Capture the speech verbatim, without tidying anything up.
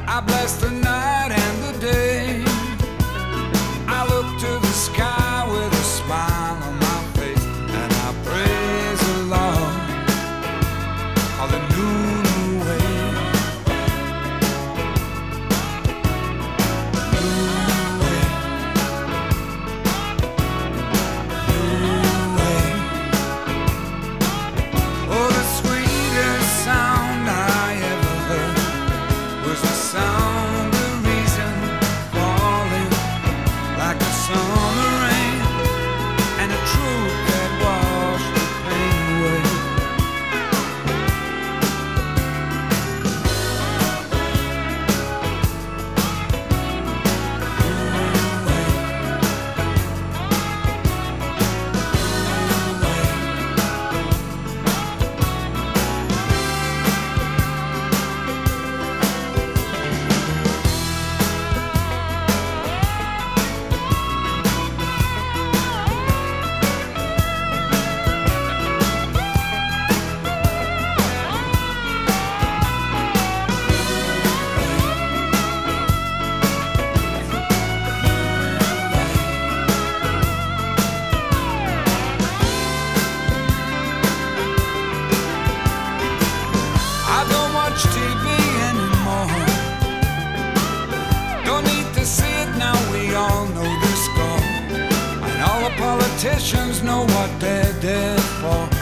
I bless the night and the day. I look to the sky with a smile on my face, and I praise the Lord, all the noon away. Noon away. Noon away. Oh, the sweetest sound I ever heard was the sound of reason falling like a summer rain, and a truth that washed the pain away. I don't watch T V anymore. Don't need to see it now, we all know the score. And all the politicians know what they're there for.